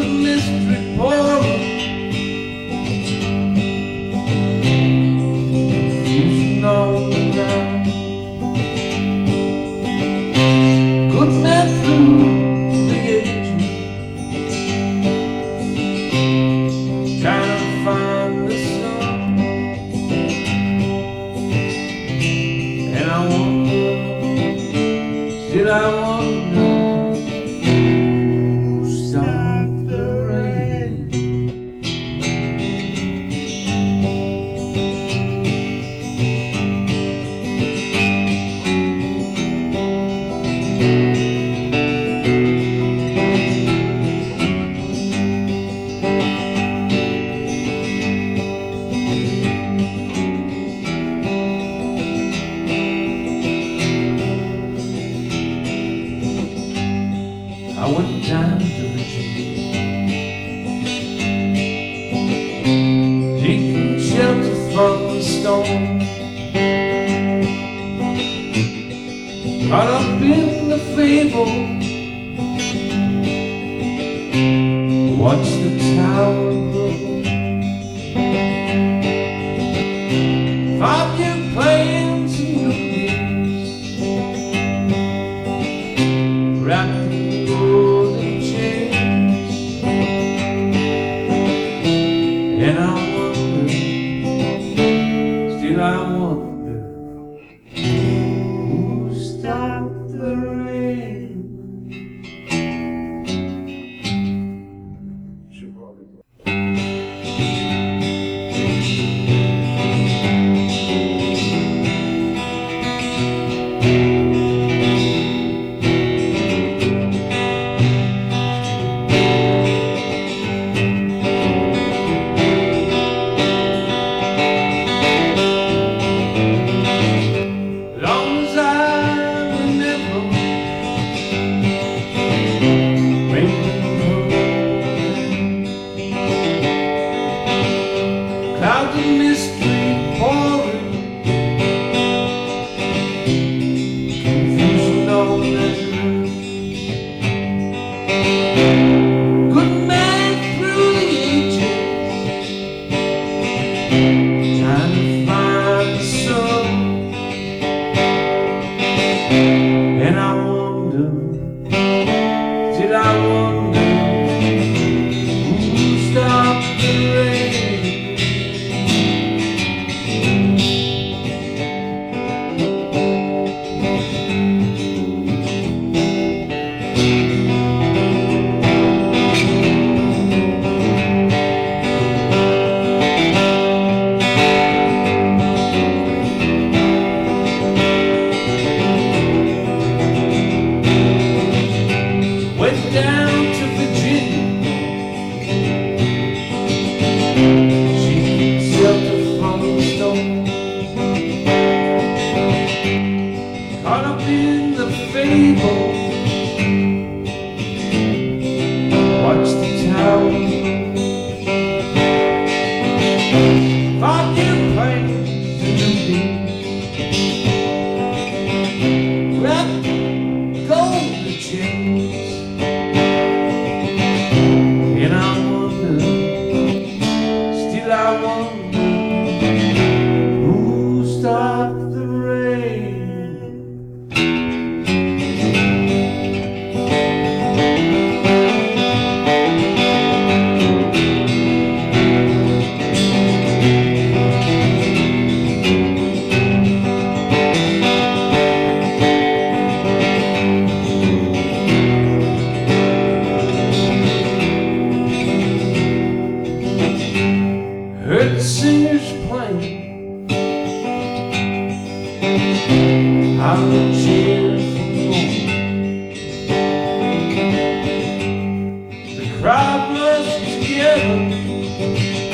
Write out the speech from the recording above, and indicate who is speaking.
Speaker 1: of mystery pouring, confusion all around. Good men through the ages, trying to find the sun. And I wonder, still I wonder, who stopped the rain? I went down to Virginia, taking shelter from the storm, caught up in the fable, watched the tower grow. 5 new planes and movies wrapped in golden chains. And I wonder, still I wonder, who stopped the rain? Clouds of mystery pouring, confusion all around. Good man through the ages, trying to find the sun. And I wonder, did I wonder, who stopped the rain? Went down to Virginia, seeking shelter from the storm, caught up in the fable, watched the tower. 5 new planes and movies wrapped in golden chains. And I wonder, still I wonder, who stopped the rain? Heard the singers playing out of the cheers from home. The crowd rushed together